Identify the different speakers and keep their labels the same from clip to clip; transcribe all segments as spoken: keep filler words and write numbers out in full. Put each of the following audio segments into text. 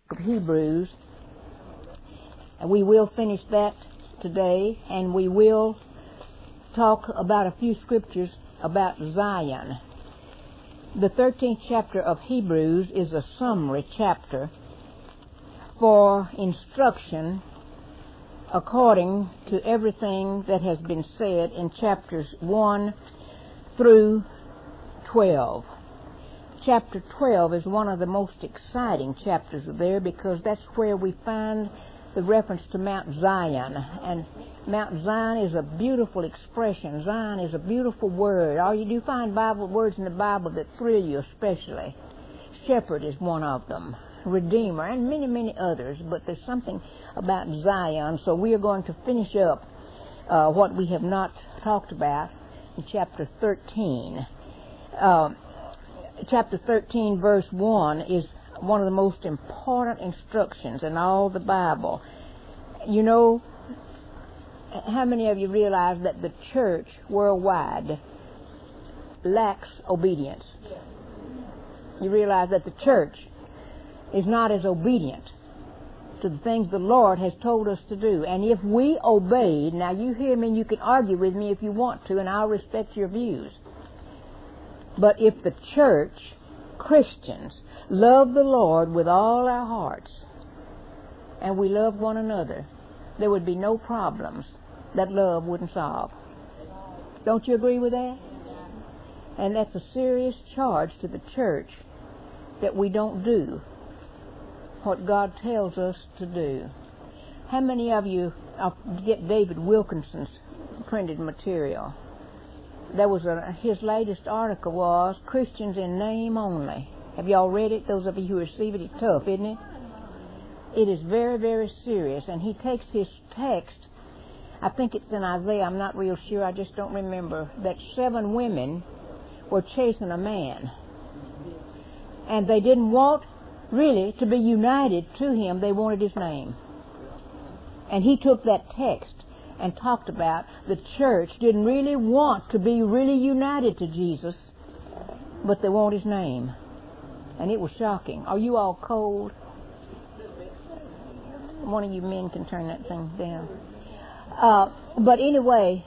Speaker 1: of Hebrews. And we will finish that today, and we will talk about a few scriptures about Zion. The thirteenth chapter of Hebrews is a summary chapter for instruction according to everything that has been said in chapters one through twelve. Chapter twelve is one of the most exciting chapters there because that's where we find the reference to Mount Zion. And Mount Zion is a beautiful expression. Zion is a beautiful word. Or you do find Bible words in the Bible that thrill you especially. Shepherd is one of them. Redeemer, and many, many others. But there's something about Zion. So we are going to finish up uh, what we have not talked about in chapter thirteen. Uh, chapter thirteen, verse one is one of the most important instructions in all the Bible. You know, how many of you realize that the church worldwide lacks obedience? You realize that the church is not as obedient to the things the Lord has told us to do. And if we obeyed, now you hear me and you can argue with me if you want to, and I'll respect your views. But if the church, Christians, love the Lord with all our hearts, and we love one another, there would be no problems that love wouldn't solve. Don't you agree with that? And that's a serious charge to the church that we don't do what God tells us to do. How many of you, I'll get David Wilkinson's printed material. There was a, his latest article was Christians in Name Only. Have y'all read it? Those of you who receive it, it's tough, isn't it? It is very, very serious. And he takes his text, I think it's in Isaiah, I'm not real sure, I just don't remember, that seven women were chasing a man. And they didn't want, really, to be united to him. They wanted his name. And he took that text and talked about the church didn't really want to be really united to Jesus, but they want his name. And it was shocking. Are you all cold? One of you men can turn that thing down. Uh, but anyway,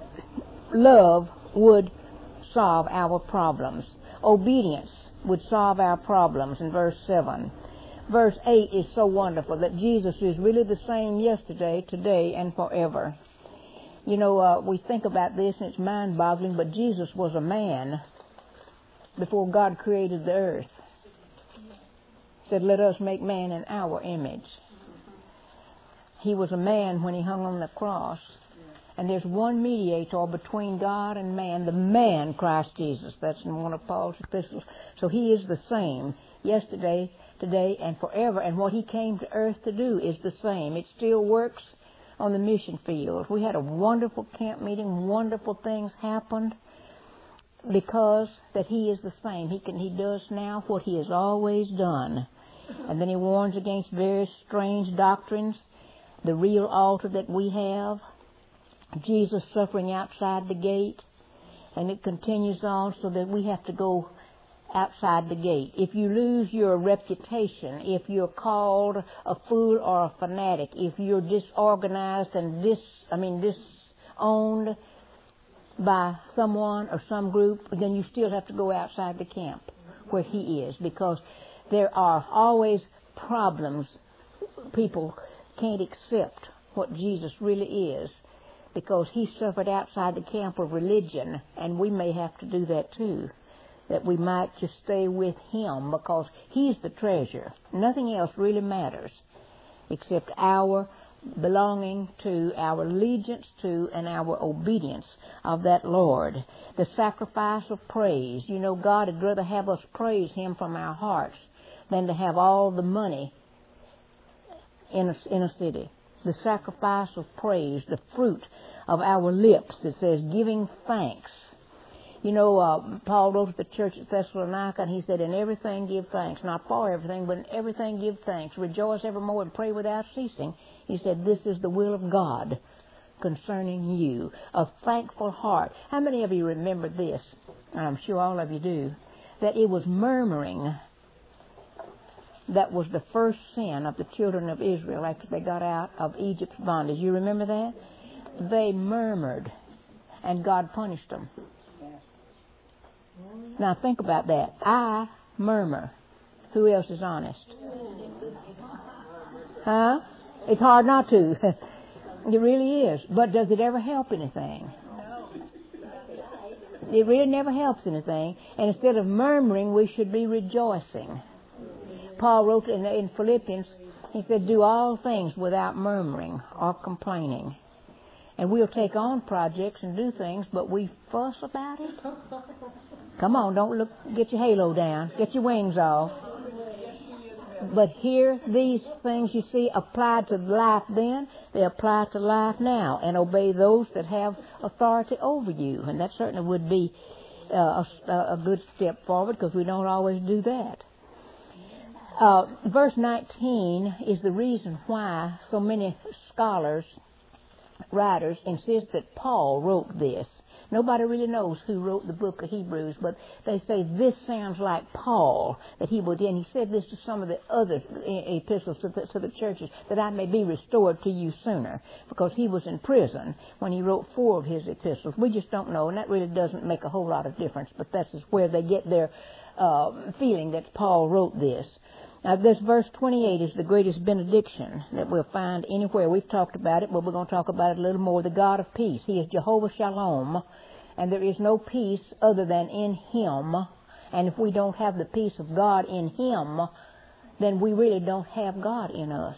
Speaker 1: love would solve our problems. Obedience would solve our problems in verse seven. Verse eight is so wonderful that Jesus is really the same yesterday, today, and forever. You know, uh, we think about this and it's mind-boggling, but Jesus was a man before God created the earth. He said, let us make man in our image. He was a man when he hung on the cross. And there's one mediator between God and man, the man Christ Jesus. That's in one of Paul's epistles. So he is the same yesterday, today, and forever. And what he came to earth to do is the same. It still works on the mission field. We had a wonderful camp meeting. Wonderful things happened because that he is the same. He can, he does now what he has always done. And then he warns against various strange doctrines. The real altar that we have, Jesus suffering outside the gate, and it continues on so that we have to go outside the gate. If you lose your reputation, if you're called a fool or a fanatic, if you're disorganized and dis, I mean disowned by someone or some group, then you still have to go outside the camp where he is, because there are always problems. People can't accept what Jesus really is, because he suffered outside the camp of religion, and we may have to do that too, that we might just stay with him, because he's the treasure. Nothing else really matters except our belonging to, our allegiance to, and our obedience of that Lord. The sacrifice of praise. You know, God would rather have us praise him from our hearts than to have all the money in a, in a city. The sacrifice of praise, the fruit of our lips. It says giving thanks. You know, uh, Paul wrote to the church at Thessalonica, and he said, in everything give thanks. Not for everything, but in everything give thanks. Rejoice evermore and pray without ceasing. He said, this is the will of God concerning you. A thankful heart. How many of you remember this? I'm sure all of you do. That it was murmuring That was the first sin of the children of Israel after they got out of Egypt's bondage. You remember that? They murmured, and God punished them. Now think about that. I murmur. Who else is honest? Huh? It's hard not to. It really is. But does it ever help anything? It really never helps anything. And instead of murmuring, we should be rejoicing. Paul wrote in, in Philippians, he said, do all things without murmuring or complaining. And we'll take on projects and do things, but we fuss about it. Come on, don't look, get your halo down, get your wings off. But here, these things you see applied to life then, they apply to life now, and obey those that have authority over you. And that certainly would be uh, a, a good step forward, because we don't always do that. Uh, verse nineteen is the reason why so many scholars, writers, insist that Paul wrote this. Nobody really knows who wrote the book of Hebrews, but they say this sounds like Paul, that he would, and he said this to some of the other epistles to the, to the churches, that I may be restored to you sooner, because he was in prison when he wrote four of his epistles. We just don't know, and that really doesn't make a whole lot of difference, but that's where they get their uh, feeling that Paul wrote this. Now, this verse twenty-eight is the greatest benediction that we'll find anywhere. We've talked about it, but we're going to talk about it a little more. The God of peace. He is Jehovah Shalom, and there is no peace other than in Him. And if we don't have the peace of God in Him, then we really don't have God in us.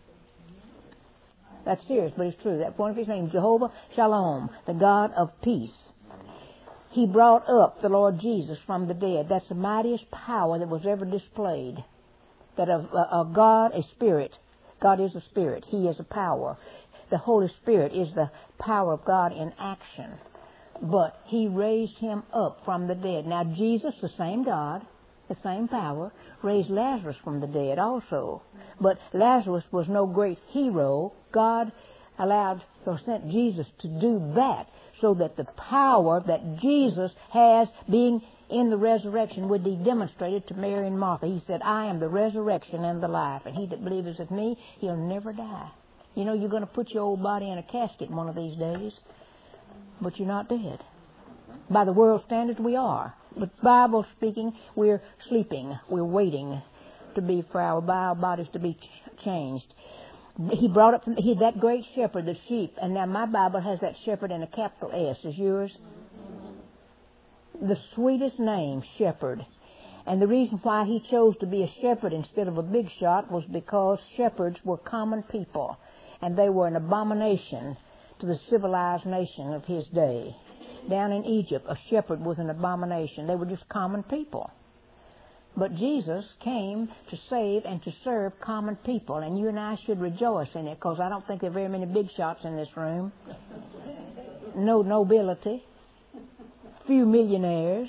Speaker 1: That's serious, but it's true. That's one of His names, Jehovah Shalom, the God of peace. He brought up the Lord Jesus from the dead. That's the mightiest power that was ever displayed. That a, a, a God, a spirit, God is a spirit. He is a power. The Holy Spirit is the power of God in action. But He raised Him up from the dead. Now Jesus, the same God, the same power, raised Lazarus from the dead also. But Lazarus was no great hero. God allowed or sent Jesus to do that, so that the power that Jesus has being in the resurrection would be demonstrated to Mary and Martha. He said, I am the resurrection and the life, and he that believeth in me, he'll never die. You know, you're going to put your old body in a casket one of these days, but you're not dead. By the world standards, we are. But Bible speaking, we're sleeping. We're waiting to be for our bodies to be ch- changed. He brought up he, that great shepherd, the sheep, and now my Bible has that shepherd in a capital S. Is yours? The sweetest name, shepherd. And the reason why he chose to be a shepherd instead of a big shot was because shepherds were common people, and they were an abomination to the civilized nation of his day. Down in Egypt, a shepherd was an abomination. They were just common people. But Jesus came to save and to serve common people, and you and I should rejoice in it, because I don't think there are very many big shots in this room. No nobility. Few millionaires,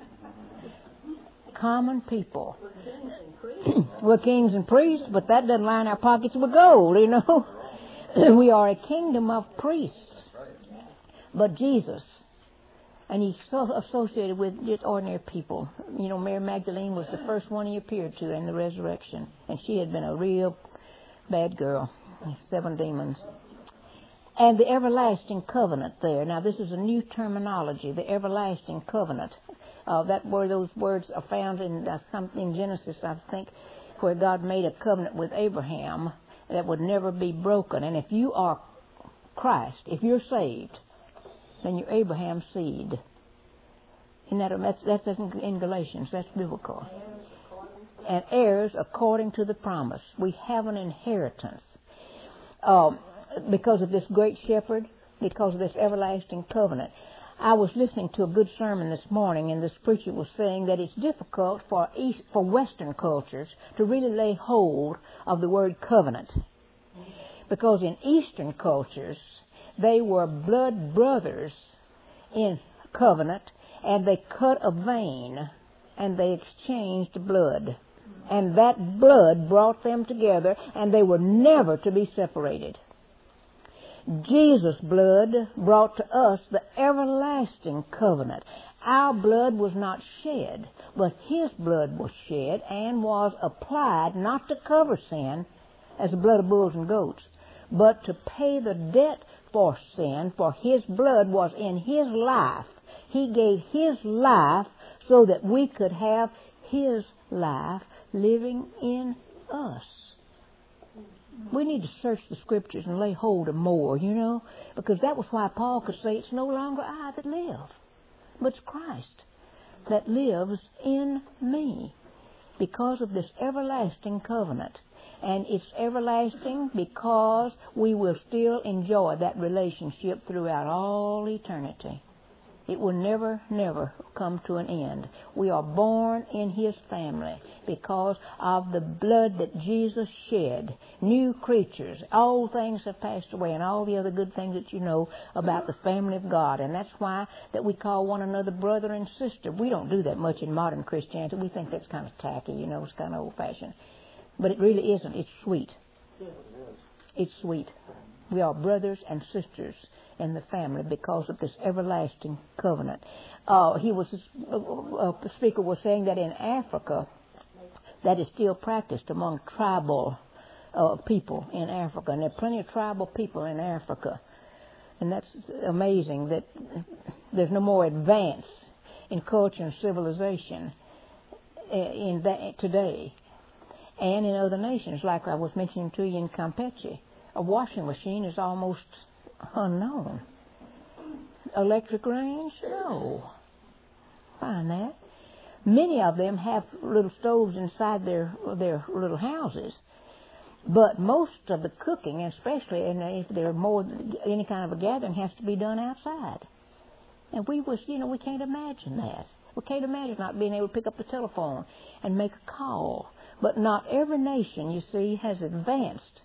Speaker 1: common people. We're kings and priests, but that doesn't line our pockets with gold, you know. We are a kingdom of priests. But Jesus, and He's so associated with just ordinary people. You know, Mary Magdalene was the first one He appeared to in the resurrection, and she had been a real bad girl, seven demons. And the everlasting covenant there. Now, this is a new terminology, the everlasting covenant. Uh, that where those words are found in uh, something in Genesis, I think, where God made a covenant with Abraham that would never be broken. And if you are Christ, if you're saved, then you're Abraham's seed. And that, that's, that's in Galatians. That's biblical. And heirs according to the promise. We have an inheritance. Um, because of this great shepherd, because of this everlasting covenant. I was listening to a good sermon this morning, and this preacher was saying that it's difficult for East, for Western cultures to really lay hold of the word covenant. Because in Eastern cultures, they were blood brothers in covenant, and they cut a vein, and they exchanged blood. And that blood brought them together, and they were never to be separated. Jesus' blood brought to us the everlasting covenant. Our blood was not shed, but His blood was shed and was applied not to cover sin, as the blood of bulls and goats, but to pay the debt for sin, for His blood was in His life. He gave His life so that we could have His life living in us. We need to search the Scriptures and lay hold of more, you know, because that was why Paul could say, it's no longer I that live, but it's Christ that lives in me, because of this everlasting covenant. And it's everlasting because we will still enjoy that relationship throughout all eternity. It will never, never come to an end. We are born in His family because of the blood that Jesus shed. New creatures. Old things have passed away, and all the other good things that you know about the family of God. And that's why that we call one another brother and sister. We don't do that much in modern Christianity. We think that's kind of tacky, you know, it's kind of old-fashioned. But it really isn't. It's sweet. It's sweet. We are brothers and sisters in the family because of this everlasting covenant. Uh, he was, uh, the speaker was saying that in Africa, that is still practiced among tribal uh, people in Africa. And there are plenty of tribal people in Africa. And that's amazing that there's no more advance in culture and civilization in that today. And in other nations, like I was mentioning to you in Campeche, a washing machine is almost unknown. Electric range? No. Find that. Many of them have little stoves inside their their little houses. But most of the cooking, especially and if there's more any kind of a gathering, has to be done outside. And we was, you know, we can't imagine that. We can't imagine not being able to pick up the telephone and make a call. But not every nation, you see, has advanced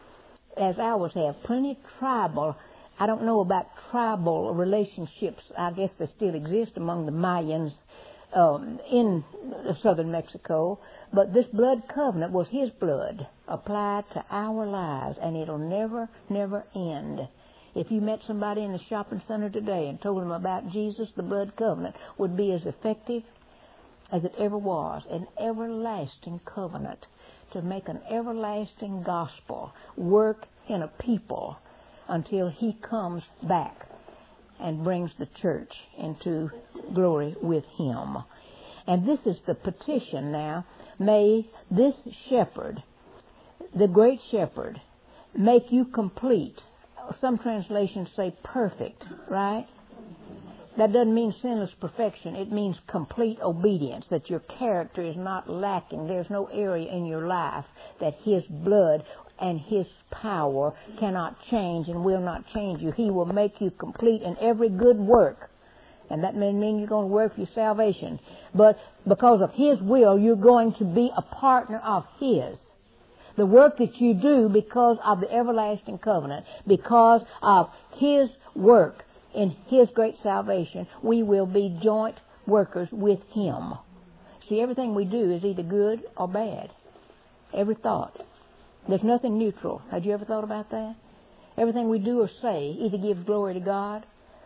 Speaker 1: as ours have. Plenty of tribal, I don't know about tribal relationships. I guess they still exist among the Mayans um, in southern Mexico. But this blood covenant was His blood applied to our lives, and it'll never, never end. If you met somebody in the shopping center today and told them about Jesus, the blood covenant would be as effective as it ever was, an everlasting covenant to make an everlasting gospel work in a people until He comes back and brings the church into glory with Him. And this is the petition now. May this shepherd, the great shepherd, make you complete. Some translations say perfect, right? That doesn't mean sinless perfection. It means complete obedience, that your character is not lacking. There's no area in your life that His blood and His power cannot change and will not change you. He will make you complete in every good work. And that may mean you're going to work for your salvation. But because of His will, you're going to be a partner of His. The work that you do because of the everlasting covenant, because of His work, in His great salvation, we will be joint workers with Him. See, everything we do is either good or bad. Every thought. There's nothing neutral. Had you ever thought about that? Everything we do or say either gives glory to God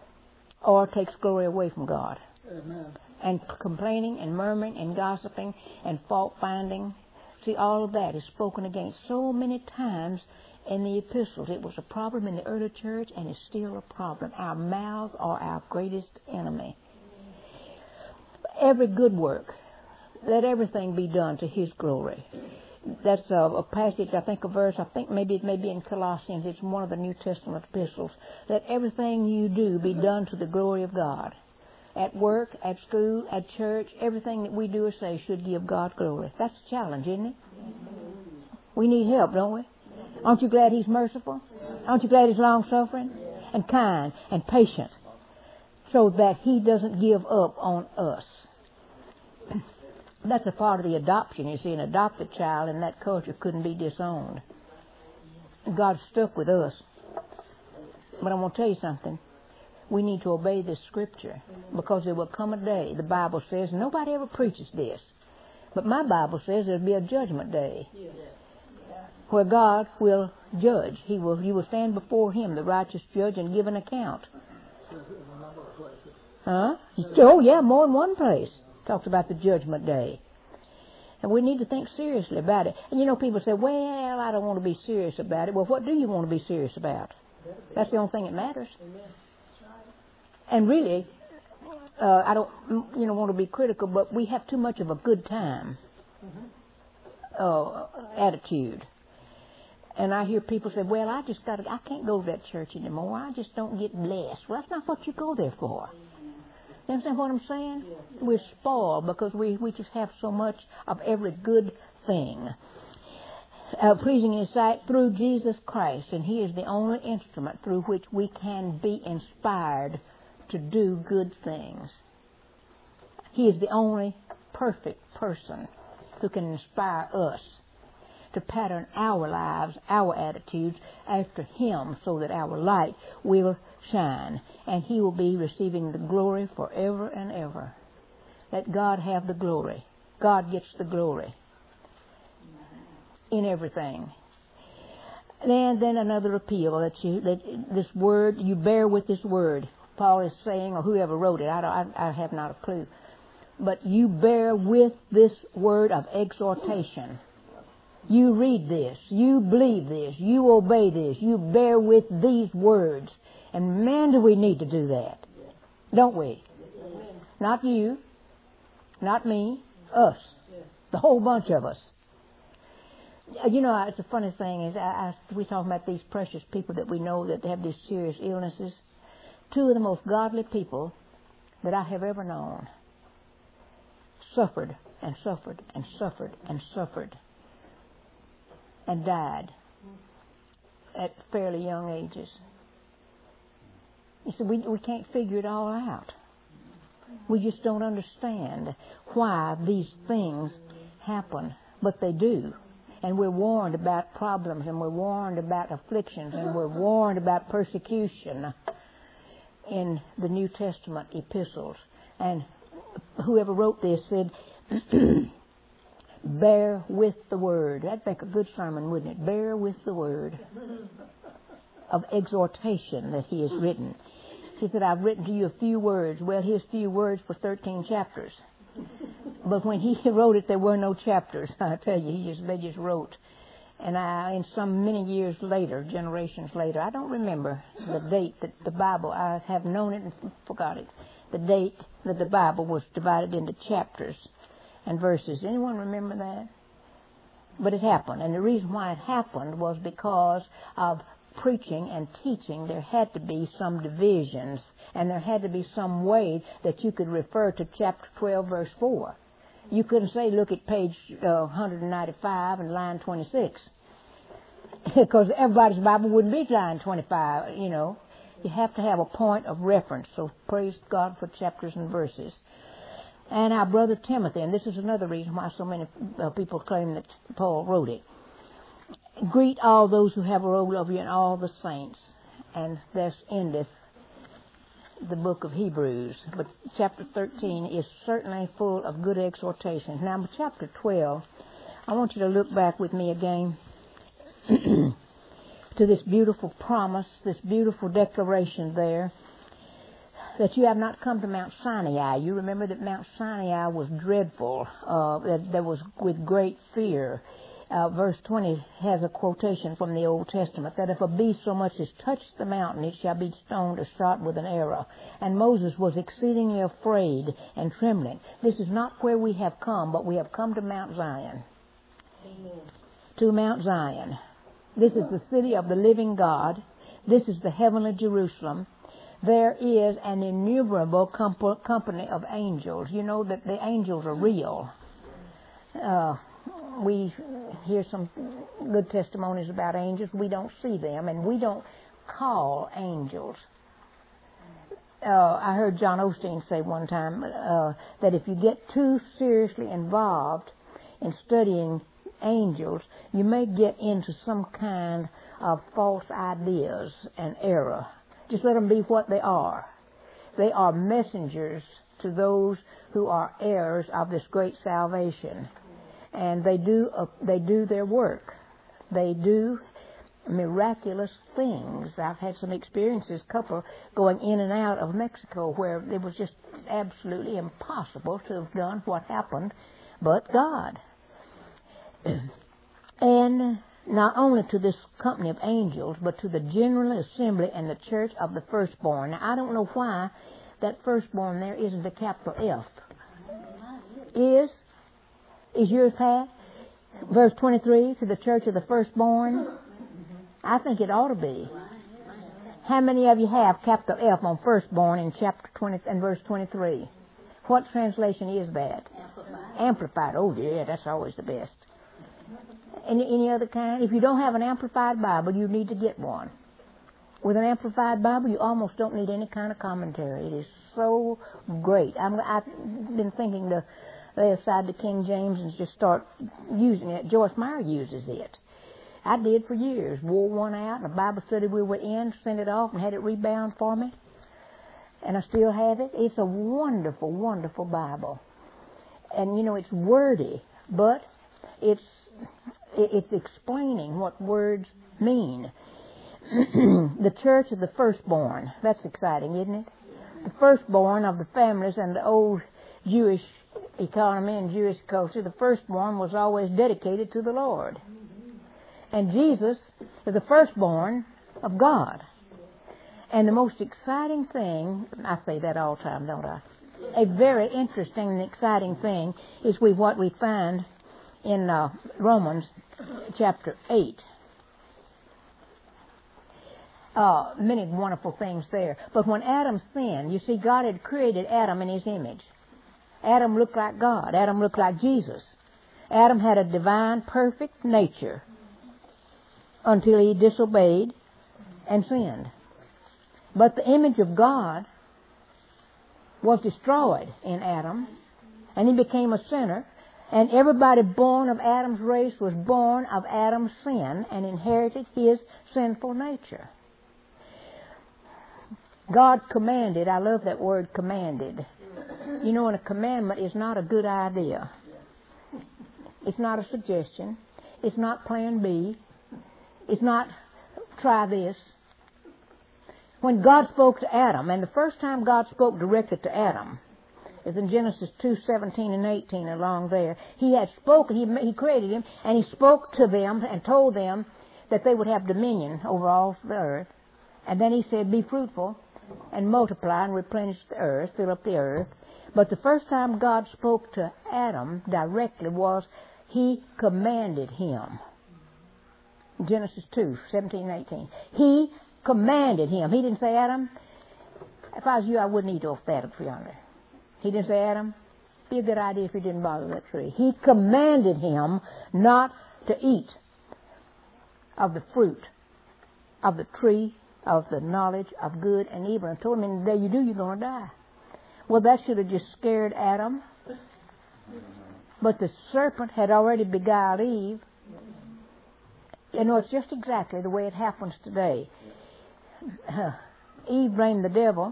Speaker 1: or takes glory away from God.
Speaker 2: Amen.
Speaker 1: And complaining and murmuring and gossiping and fault finding. See, all of that is spoken against so many times in the epistles. It was a problem in the early church, and it's still a problem. Our mouths are our greatest enemy. Every good work, let everything be done to His glory. That's a, a passage, I think a verse, I think maybe it may be in Colossians. It's one of the New Testament epistles. Let everything you do be done to the glory of God. At work, at school, at church, everything that we do or say should give God glory. That's a challenge, isn't it? We need help, don't we? Aren't you glad He's merciful? Aren't you glad He's long-suffering and kind and patient so that He doesn't give up on us? That's a part of the adoption. You see, an adopted child in that culture couldn't be disowned. God's stuck with us. But I'm going to tell you something. We need to obey this Scripture because there will come a day, the Bible says, nobody ever preaches this, but my Bible says there'll be a judgment day where God will judge. He will, you will stand before Him, the righteous judge, and give an account. Huh? Oh, yeah, more than one place talks about the judgment day. And we need to think seriously about it. And you know, people say, well, I don't want to be serious about it. Well, what do you want to be serious about? That's the only thing that matters. And really, uh, I don't, you know, want to be critical, but we have too much of a good time uh, attitude. And I hear people say, well, I just got to, I can't go to that church anymore. I just don't get blessed. Well, that's not what you go there for. You understand what I'm saying? We're spoiled because we, we just have so much of every good thing. Uh, pleasing in His sight through Jesus Christ. And He is the only instrument through which we can be inspired to do good things. He is the only perfect person who can inspire us to pattern our lives, our attitudes after Him so that our light will shine. And He will be receiving the glory forever and ever. Let God have the glory. God gets the glory in everything. Then, then another appeal that you, that this word, you bear with this word. Paul is saying, or whoever wrote it, I, don't, I, I have not a clue. But you bear with this word of exhortation. You read this. You believe this. You obey this. You bear with these words. And man, do we need to do that. Don't we? Not you. Not me. Us. The whole bunch of us. You know, it's a funny thing is, I, I, we talk about these precious people that we know that have these serious illnesses. Two of the most godly people that I have ever known suffered and suffered and suffered and suffered and died at fairly young ages. You see, we, we can't figure it all out. We just don't understand why these things happen, but they do. And we're warned about problems, and we're warned about afflictions, and we're warned about persecution in the New Testament epistles. And whoever wrote this said, bear with the word. That'd make a good sermon, wouldn't it? Bear with the word of exhortation that he has written. He said, I've written to you a few words. Well, his few words for thirteen chapters. But when he wrote it, there were no chapters. I tell you, he just they just wrote. And I, in some many years later, generations later, I don't remember the date that the Bible, I have known it and forgot it, the date that the Bible was divided into chapters and verses. Anyone remember that? But it happened. And the reason why it happened was because of preaching and teaching. There had to be some divisions, and there had to be some way that you could refer to chapter twelve, verse four. You couldn't say, look at page uh, one ninety-five and line twenty-six. Because everybody's Bible wouldn't be line twenty-five, you know. You have to have a point of reference. So praise God for chapters and verses. And our brother Timothy, and this is another reason why so many uh, people claim that Paul wrote it. Greet all those who have a roll of you and all the saints. And thus endeth the book of Hebrews. But chapter thirteen is certainly full of good exhortations. Now, chapter twelve, I want you to look back with me again to this beautiful promise, this beautiful declaration there, that you have not come to Mount Sinai. You remember that Mount Sinai was dreadful, uh, that there was with great fear. Uh, verse twenty has a quotation from the Old Testament, that if a beast so much as touch the mountain, it shall be stoned or shot with an arrow. And Moses was exceedingly afraid and trembling. This is not where we have come, but we have come to Mount Zion. Amen. To Mount Zion. This is the city of the living God. This is the heavenly Jerusalem. There is an innumerable comp- company of angels. You know that the angels are real. Uh, we hear some good testimonies about angels. We don't see them, and we don't call angels. Uh, I heard John Osteen say one time uh, that if you get too seriously involved in studying angels, you may get into some kind of false ideas and error. Just let them be what they are. They are messengers to those who are heirs of this great salvation. And they do uh, they do their work. They do miraculous things. I've had some experiences, couple going in and out of Mexico, where it was just absolutely impossible to have done what happened, but God. And not only to this company of angels, but to the general assembly and the church of the firstborn. Now, I don't know why that firstborn there isn't a capital F. Is? Is yours, Pat? Verse twenty-three, to the church of the firstborn. I think it ought to be. How many of you have capital F on firstborn in chapter twenty and verse twenty-three? What translation is that? Amplified. Amplified. Oh, yeah, that's always the best. Any, any other kind? If you don't have an Amplified Bible, you need to get one. With an Amplified Bible, you almost don't need any kind of commentary. It is so great. I'm, I've been thinking to lay aside the King James and just start using it. Joyce Meyer uses it. I did for years. Wore one out, and a Bible study we were in, sent it off and had it rebound for me. And I still have it. It's a wonderful, wonderful Bible. And, you know, it's wordy, but it's it's explaining what words mean. The church of the firstborn. That's exciting, isn't it? The firstborn of the families and the old Jewish economy and Jewish culture, the firstborn was always dedicated to the Lord. And Jesus is the firstborn of God. And the most exciting thing, I say that all the time, don't I? A very interesting and exciting thing is we what we find in uh, Romans chapter eight. Uh, many wonderful things there. But when Adam sinned, you see, God had created Adam in his image. Adam looked like God. Adam looked like Jesus. Adam had a divine, perfect nature until he disobeyed and sinned. But the image of God was destroyed in Adam, and he became a sinner, and everybody born of Adam's race was born of Adam's sin and inherited his sinful nature. God commanded, I love that word commanded. You know, and a commandment is not a good idea. It's not a suggestion. It's not plan B. It's not try this. When God spoke to Adam, and the first time God spoke directly to Adam is in Genesis two seventeen and eighteen, along there. He had spoken, he, he created him, and he spoke to them and told them that they would have dominion over all the earth. And then he said, be fruitful and multiply and replenish the earth, fill up the earth. But the first time God spoke to Adam directly was he commanded him. Genesis two seventeen and eighteen. He commanded him. He didn't say, Adam, if I was you, I wouldn't eat off that up yonder. He didn't say, Adam, be a good idea if you didn't bother that tree. He commanded him not to eat of the fruit of the tree of the knowledge of good and evil, and told him, in the day you do, you're going to die. Well, that should have just scared Adam. But the serpent had already beguiled Eve. You know, it's just exactly the way it happens today. Uh, Eve blamed the devil,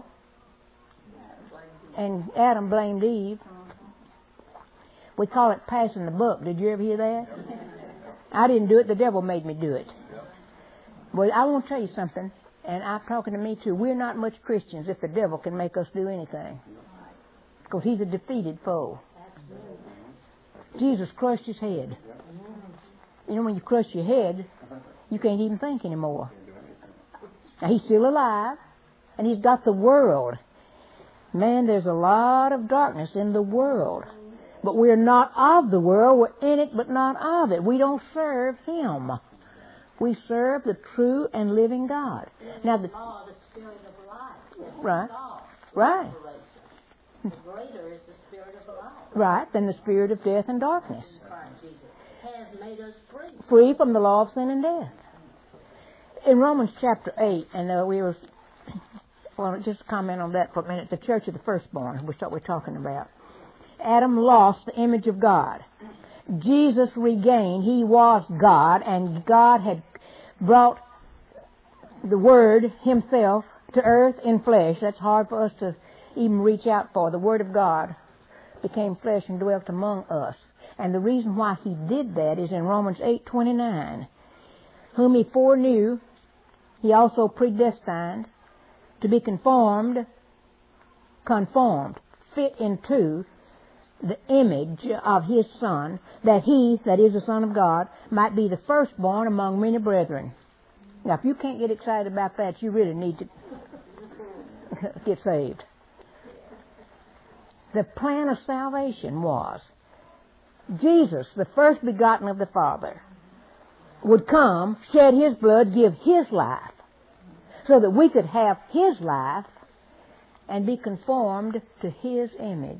Speaker 1: and Adam blamed Eve. We call it passing the buck. Did you ever hear that? I didn't do it. The devil made me do it. Well, I want to tell you something, and I'm talking to me too. We're not much Christians if the devil can make us do anything, because he's a defeated foe. Jesus crushed his head. You know, when you crush your head, you can't even think anymore. Now, he's still alive, and he's got the world. Man, there's a lot of darkness in the world. But we're not of the world. We're in it, but not of it. We don't serve him. We serve the true and living God. Now, the,
Speaker 2: oh, the spirit of life.
Speaker 1: Right. Right.
Speaker 2: The greater is the spirit of life.
Speaker 1: Right, than the spirit of death and darkness.
Speaker 2: Jesus has made us free.
Speaker 1: Free from the law of sin and death. In Romans chapter eight, and uh, we were, well, just comment on that for a minute. The church of the firstborn, which is what we're talking about. Adam lost the image of God. Jesus regained. He was God, and God had brought the Word himself to earth in flesh. That's hard for us to even reach out for. The Word of God became flesh and dwelt among us. And the reason why he did that is in Romans eight twenty-nine. whom he foreknew, he also predestined to be conformed, conformed, fit into the image of his Son, that he, that is the Son of God, might be the firstborn among many brethren. Now, if you can't get excited about that, you really need to get saved. The plan of salvation was Jesus, the first begotten of the Father, would come, shed his blood, give his life, so that we could have his life and be conformed to his image.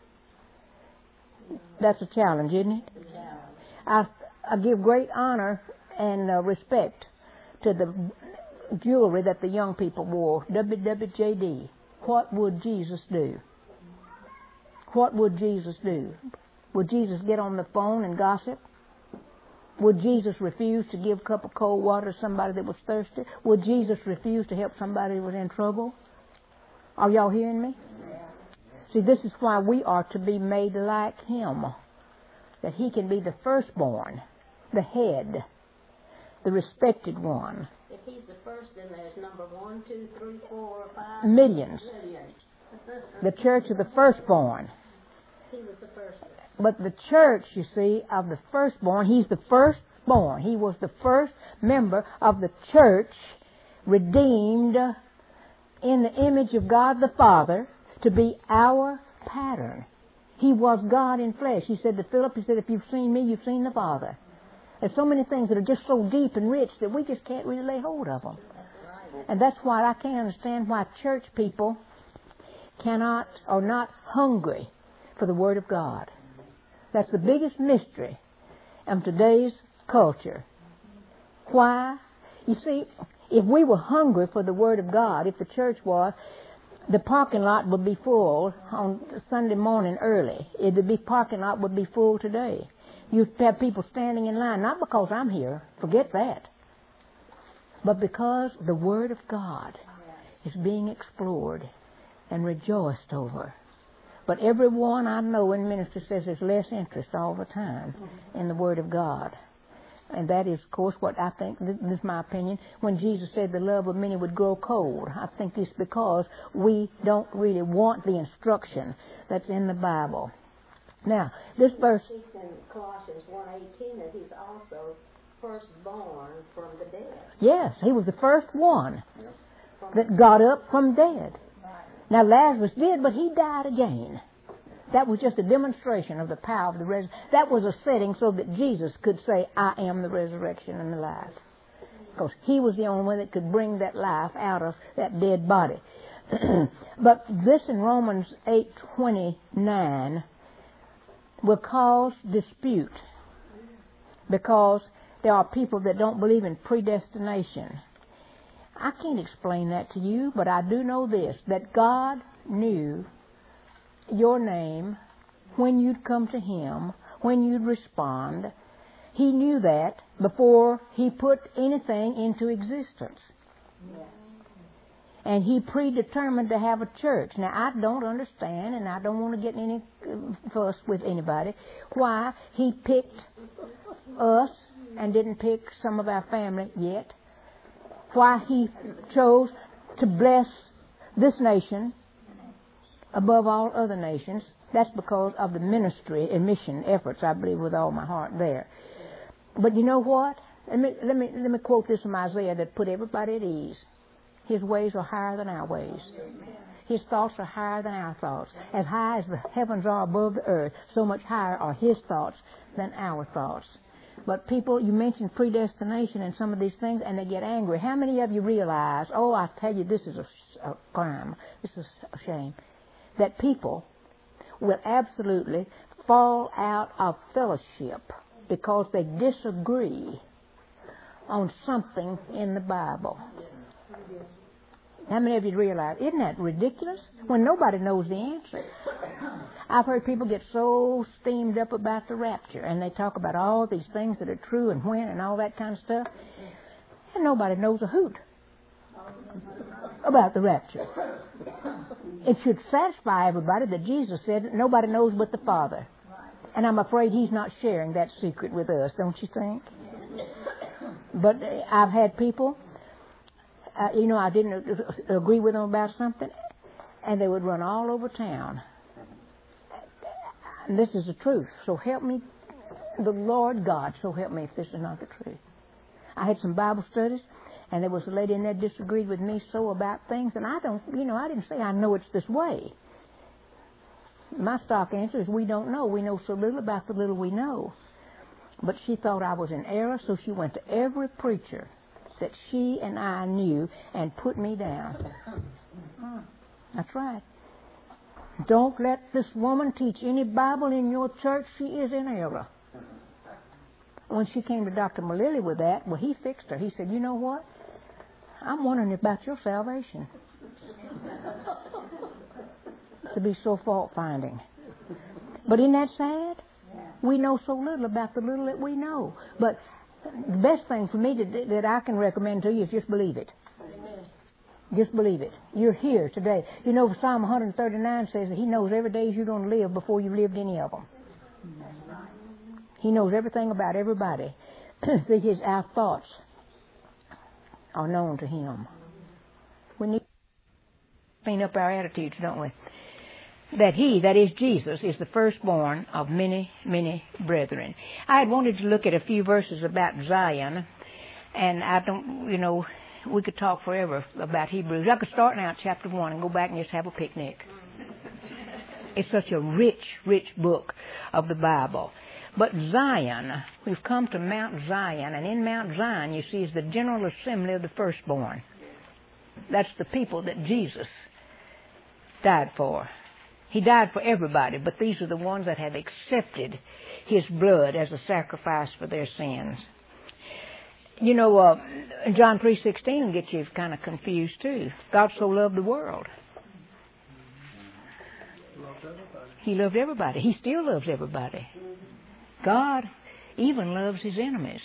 Speaker 1: That's a challenge, isn't it? I, I give great honor and uh, respect to the jewelry that the young people wore. W W J D. What would Jesus do? What would Jesus do? Would Jesus get on the phone and gossip? Would Jesus refuse to give a cup of cold water to somebody that was thirsty? Would Jesus refuse to help somebody who was in trouble? Are y'all hearing me? See, this is why we are to be made like him. That he can be the firstborn, the head, the respected one.
Speaker 2: If he's the first, then there's number one, two, three, four, five.
Speaker 1: Millions.
Speaker 2: Millions.
Speaker 1: The church of the firstborn.
Speaker 2: He was the first.
Speaker 1: But the church, you see, of the firstborn, he's the firstborn. He was the first member of the church, redeemed in the image of God the Father, to be our pattern. He was God in flesh. He said to Philip, he said, if you've seen me, you've seen the Father. There's so many things that are just so deep and rich that we just can't really lay hold of them. And that's why I can't understand why church people cannot, or not hungry for the Word of God. That's the biggest mystery of today's culture. Why? You see, if we were hungry for the Word of God, if the church was, the parking lot would be full on Sunday morning early. It would be parking lot would be full today. You'd have people standing in line, not because I'm here, forget that, but because the Word of God is being explored and rejoiced over. But everyone I know in ministry says there's less interest all the time in the Word of God. And that is, of course, what I think, this is my opinion, when Jesus said the love of many would grow cold. I think it's because we don't really want the instruction that's in the Bible. Now, this verse...
Speaker 2: It speaks in Colossians one eighteen that he's also firstborn from the dead.
Speaker 1: Yes, he was the first one that got up from dead. Now, Lazarus did, but he died again. That was just a demonstration of the power of the resurrection. That was a setting so that Jesus could say, I am the resurrection and the life. Because he was the only one that could bring that life out of that dead body. But this in Romans eight twenty-nine will cause dispute. Because there are people that don't believe in predestination. I can't explain that to you, but I do know this, that God knew your name, when you'd come to Him, when you'd respond. He knew that before He put anything into existence. Yes. And He predetermined to have a church. Now, I don't understand, and I don't want to get in any fuss with anybody, why He picked us and didn't pick some of our family yet. Why He chose to bless this nation above all other nations. That's because of the ministry and mission efforts, I believe with all my heart there. But you know what? Let me, let me, let me quote this from Isaiah that put everybody at ease. His ways are higher than our ways. His thoughts are higher than our thoughts. As high as the heavens are above the earth, so much higher are His thoughts than our thoughts. But people, you mention predestination and some of these things, and they get angry. How many of you realize, oh, I tell you, this is a, a crime. This is a shame. That people will absolutely fall out of fellowship because they disagree on something in the Bible. How many of you realize, isn't that ridiculous? When nobody knows the answer. I've heard people get so steamed up about the rapture, and they talk about all these things that are true and when and all that kind of stuff, and nobody knows a hoot about the rapture. It should satisfy everybody that Jesus said that nobody knows but the Father. And I'm afraid He's not sharing that secret with us, don't you think? But I've had people, uh, you know, I didn't agree with them about something, and they would run all over town. And this is the truth. So help me, the Lord God, so help me if this is not the truth. I had some Bible studies, and there was a lady in there disagreed with me so about things, and I don't, you know, I didn't say I know it's this way. My stock answer is we don't know. We know so little about the little we know. But she thought I was in error, so she went to every preacher that she and I knew and put me down. That's right. Don't let this woman teach any Bible in your church. She is in error. When she came to Doctor Malilly with that, well, he fixed her. He said, you know what? I'm wondering about your salvation. To be so fault-finding. But isn't that sad? We know so little about the little that we know. But the best thing for me to, that I can recommend to you is just believe it. Just believe it. You're here today. You know, Psalm one thirty-nine says that He knows every day you're going to live before you've lived any of them. He knows everything about everybody. See, His our thoughts are known to Him. We need to clean up our attitudes, don't we? That He, that is Jesus, is the firstborn of many, many brethren. I had wanted to look at a few verses about Zion, and I don't, you know, we could talk forever about Hebrews. I could start now at chapter one and go back and just have a picnic. It's such a rich, rich book of the Bible. But Zion, we've come to Mount Zion, and in Mount Zion, you see, is the general assembly of the firstborn. That's the people that Jesus died for. He died for everybody, but these are the ones that have accepted His blood as a sacrifice for their sins. You know, uh, John three sixteen gets you kind of confused too. God so loved the world. He loved everybody. He still loves everybody. God even loves His enemies.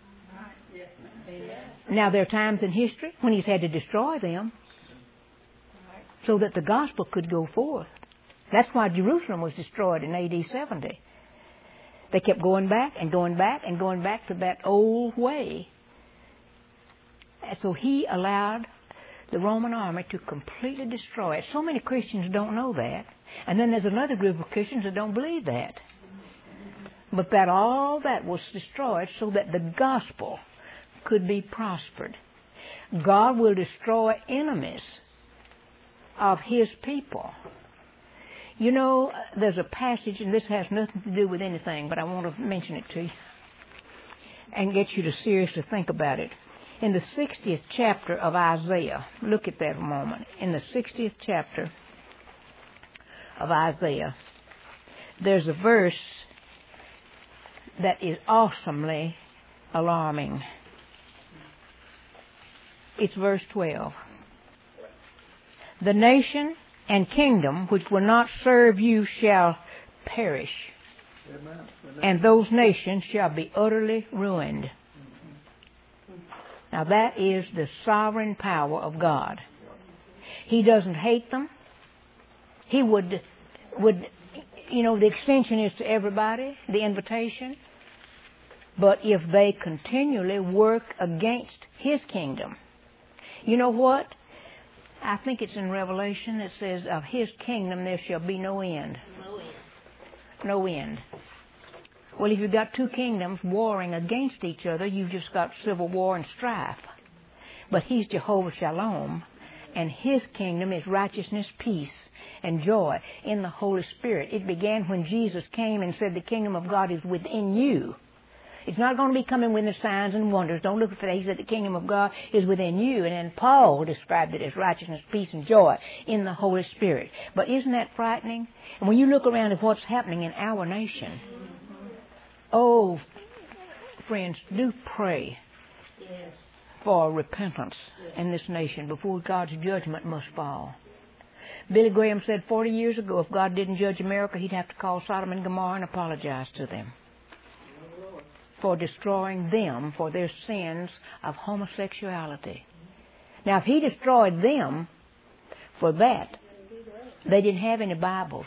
Speaker 1: Now, there are times in history when He's had to destroy them so that the gospel could go forth. That's why Jerusalem was destroyed in A D seventy. They kept going back and going back and going back to that old way. And so He allowed the Roman army to completely destroy it. So many Christians don't know that. And then there's another group of Christians that don't believe that. But that all that was destroyed so that the gospel could be prospered. God will destroy enemies of His people. You know, there's a passage, and this has nothing to do with anything, but I want to mention it to you and get you to seriously think about it. In the sixtieth chapter of Isaiah, look at that a moment. In the sixtieth chapter of Isaiah, there's a verse that is awesomely alarming. It's verse twelve. The nation and kingdom which will not serve you shall perish, and those nations shall be utterly ruined. Now that is the sovereign power of God. He doesn't hate them. He would, would, you know, the extension is to everybody, the invitation. But if they continually work against His kingdom, you know what? I think it's in Revelation. It says, of His kingdom there shall be no end.
Speaker 2: No end.
Speaker 1: No end. Well, if you've got two kingdoms warring against each other, you've just got civil war and strife. But He's Jehovah Shalom, and His kingdom is righteousness, peace, and joy in the Holy Spirit. It began when Jesus came and said the kingdom of God is within you. It's not going to be coming with the signs and wonders. Don't look for that. He said the kingdom of God is within you. And then Paul described it as righteousness, peace, and joy in the Holy Spirit. But isn't that frightening? And when you look around at what's happening in our nation, oh, friends, do pray
Speaker 2: Yes.
Speaker 1: for repentance in this nation before God's judgment must fall. Billy Graham said forty years ago, if God didn't judge America, He'd have to call Sodom and Gomorrah and apologize to them for destroying them for their sins of homosexuality. Now, if He destroyed them for that, they didn't have any Bibles.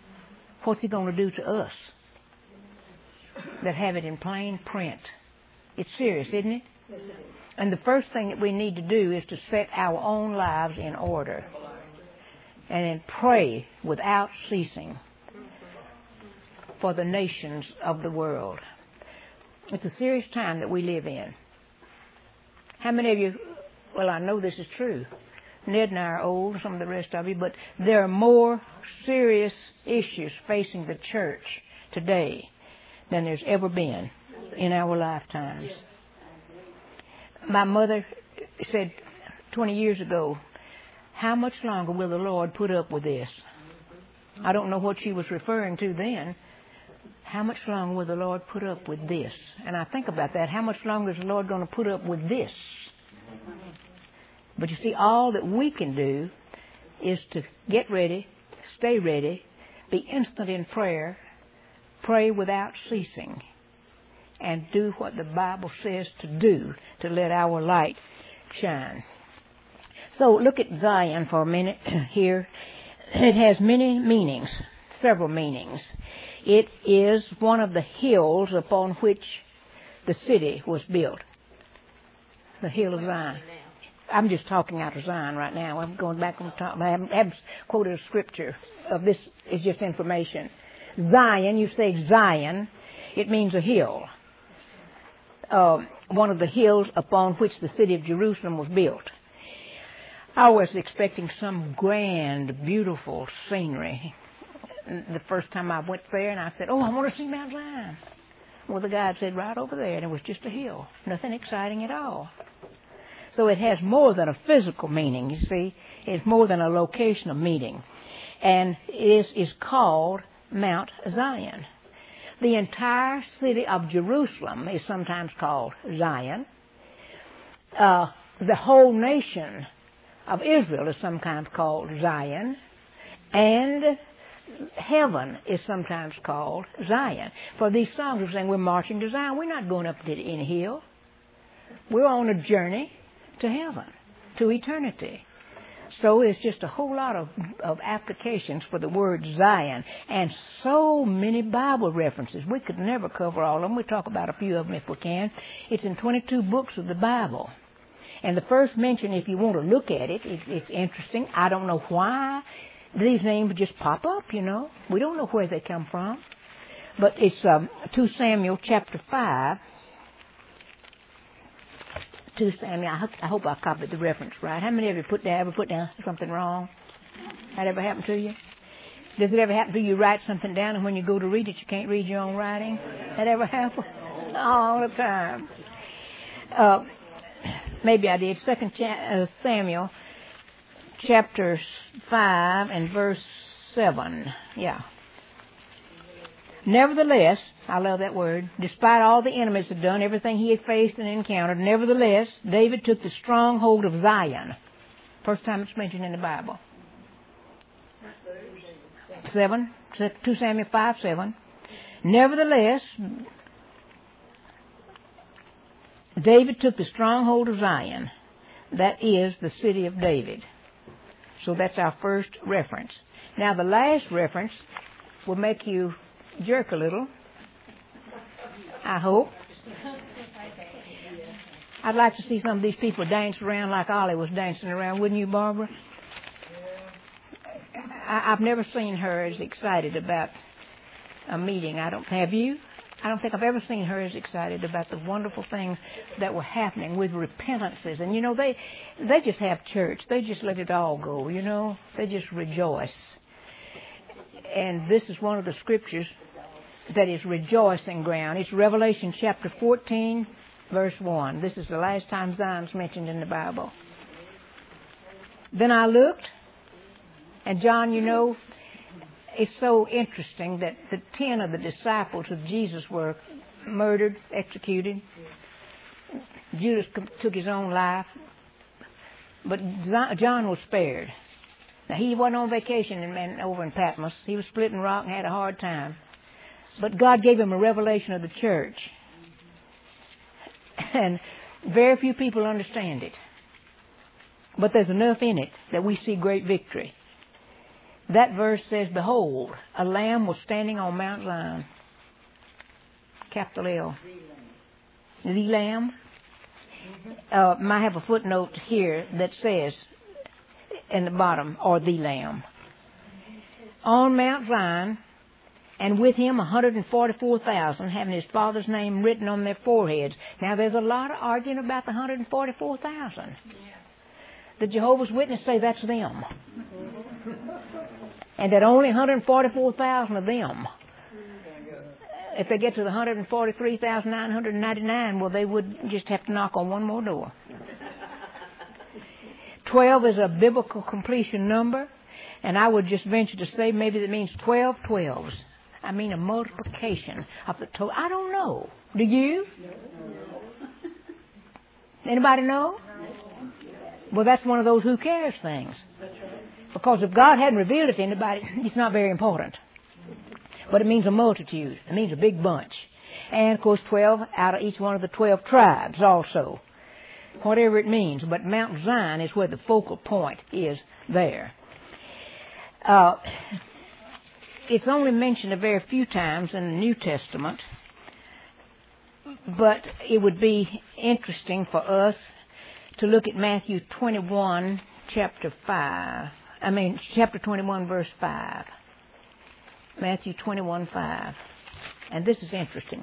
Speaker 1: What's He going to do to us that have it in plain print? It's serious, isn't it? And the first thing that we need to do is to set our own lives in order and then pray without ceasing for the nations of the world. It's a serious time that we live in. How many of you, well, I know this is true. Ned and I are old, some of the rest of you, but there are more serious issues facing the church today than there's ever been in our lifetimes. My mother said twenty years ago, how much longer will the Lord put up with this? I don't know what she was referring to then. How much longer will the Lord put up with this? And I think about that. How much longer is the Lord going to put up with this? But you see, all that we can do is to get ready, stay ready, be instant in prayer, pray without ceasing, and do what the Bible says to do to let our light shine. So look at Zion for a minute here. It has many meanings, several meanings. It is one of the hills upon which the city was built. The hill of Zion. I'm just talking out of Zion right now. I'm going back on top. I haven't, haven't quoted a scripture of this. Is just information. Zion, you say Zion, it means a hill. Uh, one of the hills upon which the city of Jerusalem was built. I was expecting some grand, beautiful scenery. The first time I went there, and I said, oh, I want to see Mount Zion. Well, the guide said, right over there, and it was just a hill. Nothing exciting at all. So it has more than a physical meaning, you see. It's more than a location of meaning. And it is, is called Mount Zion. The entire city of Jerusalem is sometimes called Zion. Uh, the whole nation of Israel is sometimes called Zion. And heaven is sometimes called Zion. For these songs are saying we're marching to Zion. We're not going up to any hill. We're on a journey to heaven, to eternity. So it's just a whole lot of, of applications for the word Zion, and so many Bible references. We could never cover all of them. We'll talk about a few of them if we can. It's in twenty-two books of the Bible. And the first mention, if you want to look at it, it it's interesting. I don't know why these names just pop up, you know. We don't know where they come from. But it's um, Second Samuel chapter five. Second Samuel, I hope, I hope I copied the reference right. How many of you put down, ever put down something wrong? That ever happened to you? Does it ever happen to you, you write something down and when you go to read it, you can't read your own writing? That ever happen? All the time. Uh, maybe I did. Second Samuel chapter five and verse seven. Yeah. Nevertheless, I love that word, despite all the enemies had done, everything he had faced and encountered, nevertheless, David took the stronghold of Zion. First time it's mentioned in the Bible. Seven, Second Samuel five, seven. Nevertheless, David took the stronghold of Zion. That is the city of David. So that's our first reference. Now the last reference will make you jerk a little, I hope. I'd like to see some of these people dance around like Ollie was dancing around, wouldn't you, Barbara? I, I've never seen her as excited about a meeting. I don't have you? I don't think I've ever seen her as excited about the wonderful things that were happening with repentances. And, you know, they they just have church. They just let it all go, you know. They just rejoice. And this is one of the scriptures that is rejoicing ground. It's Revelation chapter fourteen, verse one. This is the last time Zion's mentioned in the Bible. Then I looked, and John, you know, it's so interesting that the ten of the disciples of Jesus were murdered, executed. Judas took his own life, but John was spared. Now, he wasn't on vacation in, in, over in Patmos. He was splitting rock and had a hard time. But God gave him a revelation of the church. And very few people understand it. But there's enough in it that we see great victory. That verse says, behold, a lamb was standing on Mount Zion. Capital L. the Lamb. Uh, might have a footnote here that says in the bottom, or the Lamb. On Mount Zion, and with him one hundred forty-four thousand, having his Father's name written on their foreheads. Now, there's a lot of arguing about the one hundred forty-four thousand. The Jehovah's Witnesses say that's them. And that only one hundred forty-four thousand of them, if they get to the one hundred forty-three thousand nine hundred ninety-nine, well, they would just have to knock on one more door. Twelve is a biblical completion number, and I would just venture to say maybe that means twelve twelves. I mean a multiplication of the total. I don't know. Do you? Anybody know? Well, that's one of those who cares things. Because if God hadn't revealed it to anybody, it's not very important. But it means a multitude. It means a big bunch. And, of course, twelve out of each one of the twelve tribes also. Whatever it means. But Mount Zion is where the focal point is there. Uh, it's only mentioned a very few times in the New Testament. But it would be interesting for us to look at Matthew twenty-one, chapter five. I mean, chapter twenty-one, verse five. Matthew twenty-one, five. And this is interesting.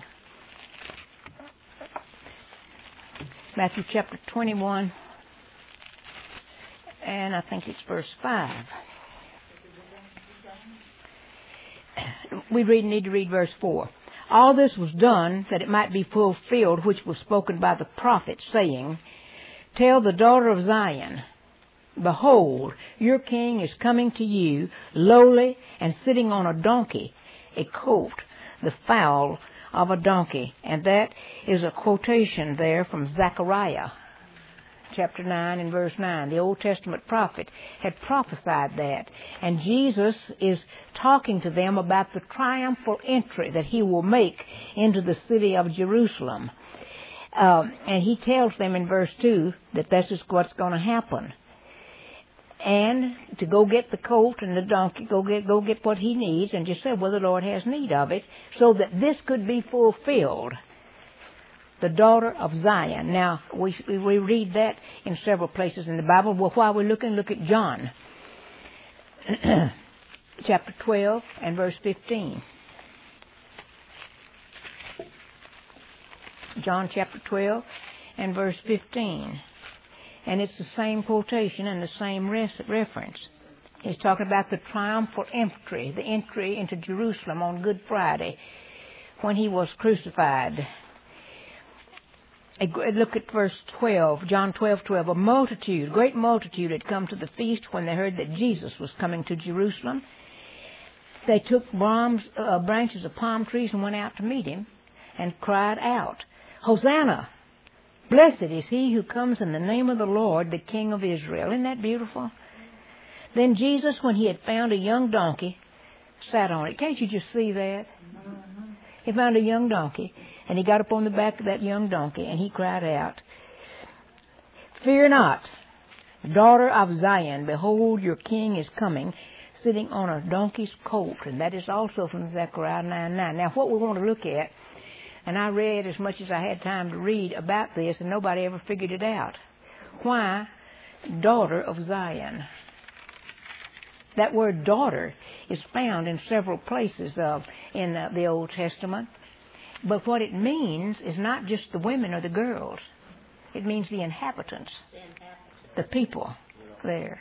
Speaker 1: Matthew chapter twenty-one, and I think it's verse five. We read, need to read verse four. All this was done that it might be fulfilled, which was spoken by the prophet, saying, Tell the daughter of Zion, Behold, your king is coming to you, lowly and sitting on a donkey, a colt, the foal of a donkey. And that is a quotation there from Zechariah, chapter nine and verse nine. The Old Testament prophet had prophesied that. And Jesus is talking to them about the triumphal entry that he will make into the city of Jerusalem. Um, and he tells them in verse two that this is what's going to happen. And to go get the colt and the donkey, go get go get what he needs, and just say, well, the Lord has need of it, so that this could be fulfilled. The daughter of Zion. Now, we we read that in several places in the Bible. Well, while we're looking, look at John. Chapter twelve and verse fifteen. John chapter twelve and verse fifteen. And it's the same quotation and the same reference. He's talking about the triumphal entry, the entry into Jerusalem on Good Friday when he was crucified. Look at verse twelve, John twelve, twelve. A multitude, great multitude had come to the feast when they heard that Jesus was coming to Jerusalem. They took palms, uh, branches of palm trees and went out to meet him and cried out, Hosanna! Blessed is he who comes in the name of the Lord, the King of Israel. Isn't that beautiful? Then Jesus, when he had found a young donkey, sat on it. Can't you just see that? He found a young donkey, and he got up on the back of that young donkey, and he cried out, Fear not, daughter of Zion, behold, your king is coming, sitting on a donkey's colt. And that is also from Zechariah nine nine. Now, what we want to look at, and I read as much as I had time to read about this, and nobody ever figured it out. Why daughter of Zion? That word daughter is found in several places uh, in uh, the Old Testament. But what it means is not just the women or the girls. It means the inhabitants, the people there.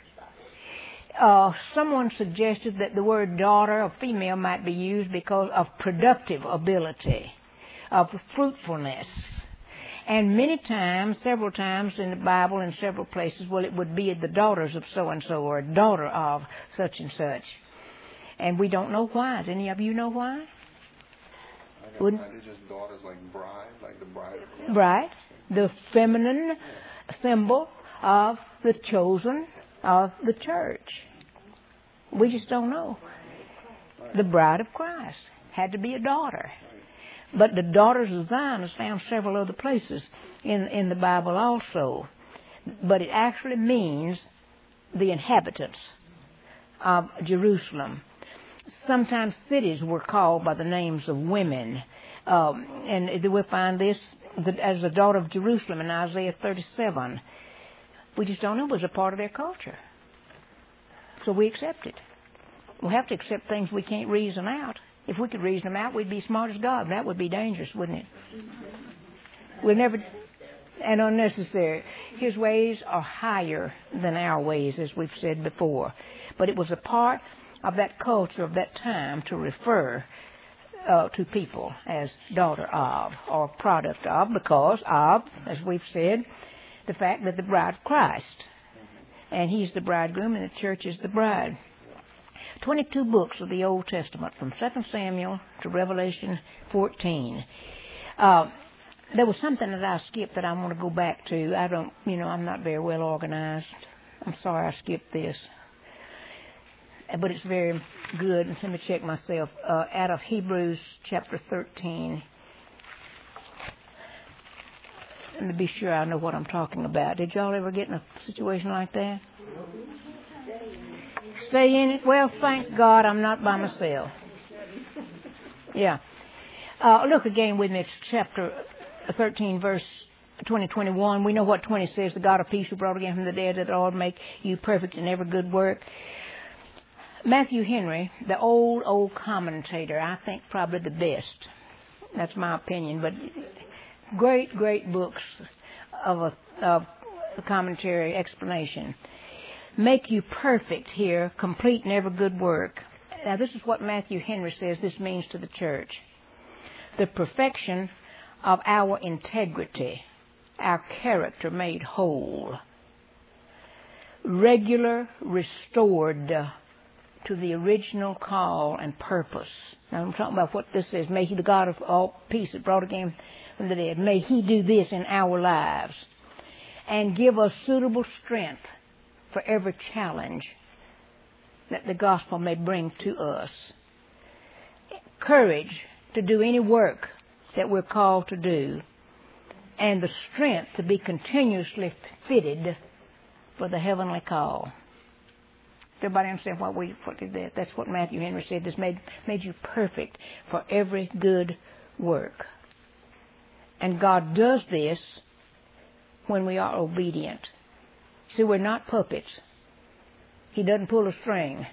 Speaker 1: Uh, someone suggested that the word daughter or female might be used because of productive ability, of fruitfulness. And many times, several times in the Bible, in several places, well, it would be the daughters of so-and-so or a daughter of such and such. And we don't know why. Does any of you know why? Wouldn't
Speaker 3: it's just daughters like bride, like the bride of Christ.
Speaker 1: Right. The feminine symbol of the chosen of the church. We just don't know. The bride of Christ had to be a daughter. But the daughters of Zion is found several other places in, in the Bible also. But it actually means the inhabitants of Jerusalem. Sometimes cities were called by the names of women. Um, and we'll find this the, as the daughter of Jerusalem in Isaiah thirty-seven. We just don't know it was a part of their culture. So we accept it. We have to accept things we can't reason out. If we could reason them out, we'd be smart as God. That would be dangerous, wouldn't it? We'll never... And unnecessary. His ways are higher than our ways, as we've said before. But it was a part of that culture of that time to refer uh, to people as daughter of or product of, because of, as we've said, the fact that the bride of Christ. And He's the bridegroom and the church is the bride. twenty-two books of the Old Testament, from Second Samuel to Revelation fourteen. Uh, there was something that I skipped that I want to go back to. I don't, you know, I'm not very well organized. I'm sorry I skipped this. But it's very good. Let me check myself. Uh, out of Hebrews chapter thirteen. Let me be sure I know what I'm talking about. Did y'all ever get in a situation like that? Stay in it? Well, thank God I'm not by myself. Yeah. Uh, look again with me. It's chapter thirteen, verse twenty, twenty-one. We know what twenty says. The God of peace who brought again from the dead, that the Lord make you perfect in every good work. Matthew Henry, the old, old commentator, I think probably the best. That's my opinion. But great, great books of a, of a commentary explanation. Make you perfect here, complete in every good work. Now, this is what Matthew Henry says this means to the church. The perfection of our integrity, our character made whole. Regular, restored to the original call and purpose. Now, I'm talking about what this says. May He, the God of all peace, that brought again from the dead, may He do this in our lives and give us suitable strength for every challenge that the gospel may bring to us. Courage to do any work that we're called to do, and the strength to be continuously fitted for the heavenly call. Everybody understand what we what did that? That's what Matthew Henry said. This made made you perfect for every good work. And God does this when we are obedient. See, we're not puppets. He doesn't pull a string.